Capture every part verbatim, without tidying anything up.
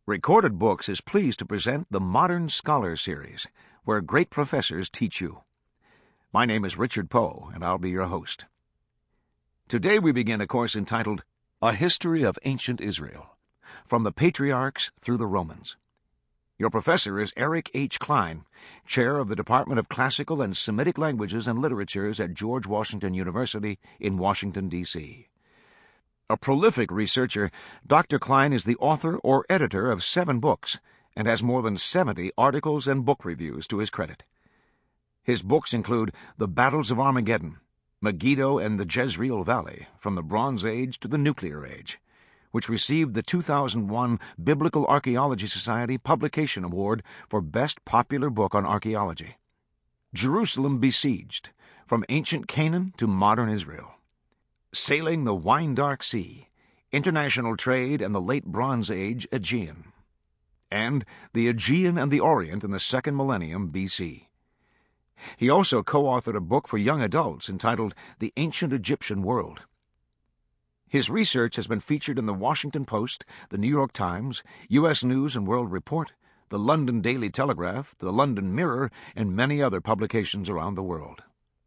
Recorded Books is pleased to present the Modern Scholar series, where great professors teach you. My name is Richard Poe, and I'll be your host. Today we begin a course entitled A History of Ancient Israel, from the Patriarchs through the Romans. Your professor is Eric H. Klein, chair of the Department of Classical and Semitic Languages and Literatures at George Washington University in Washington, D C A prolific researcher, Doctor Klein is the author or editor of seven books and has more than seventy articles and book reviews to his credit. His books include The Battles of Armageddon, Megiddo and the Jezreel Valley, From the Bronze Age to the Nuclear Age, which received the two thousand one Biblical Archaeology Society Publication Award for Best Popular Book on Archaeology, Jerusalem Besieged, From Ancient Canaan to Modern Israel, Sailing the Wine-Dark Sea, International Trade and the Late Bronze Age Aegean, and The Aegean and the Orient in the Second Millennium B C. He also co-authored a book for young adults entitled The Ancient Egyptian World. His research has been featured in the Washington Post, the New York Times, U S News and World Report, the London Daily Telegraph, the London Mirror, and many other publications around the world.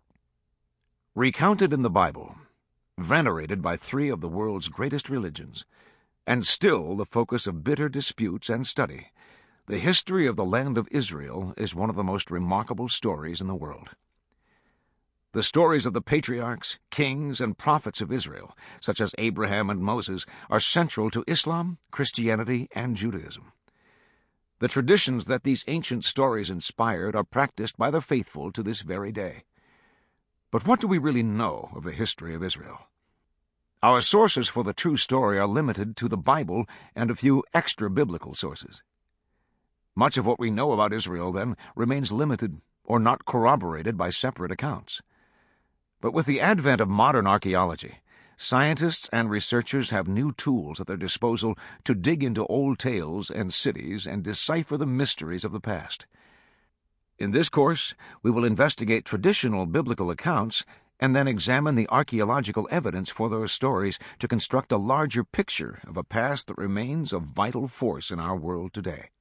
Recounted in the Bible, venerated by three of the world's greatest religions, and still the focus of bitter disputes and study, the history of the land of Israel is one of the most remarkable stories in the world. The stories of the patriarchs, kings, and prophets of Israel, such as Abraham and Moses, are central to Islam, Christianity, and Judaism. The traditions that these ancient stories inspired are practiced by the faithful to this very day. But what do we really know of the history of Israel? Our sources for the true story are limited to the Bible and a few extra-biblical sources. Much of what we know about Israel, then, remains limited or not corroborated by separate accounts. But with the advent of modern archaeology, scientists and researchers have new tools at their disposal to dig into old tales and cities and decipher the mysteries of the past. In this course, we will investigate traditional biblical accounts and then examine the archaeological evidence for those stories to construct a larger picture of a past that remains a vital force in our world today.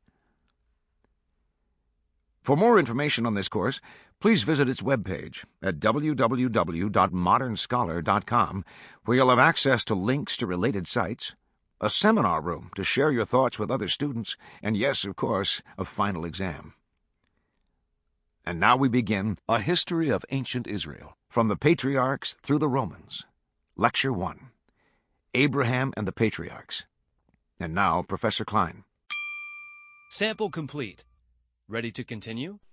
For more information on this course, please visit its webpage at w w w dot modern scholar dot com, where you'll have access to links to related sites, a seminar room to share your thoughts with other students, and yes, of course, a final exam. And now we begin A History of Ancient Israel, from the Patriarchs through the Romans. Lecture one, Abraham and the Patriarchs. And now, Professor Klein. Sample complete. Ready to continue?